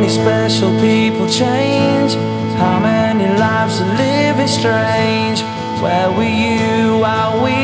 many special people change? How many lives are living strange? Where were you while we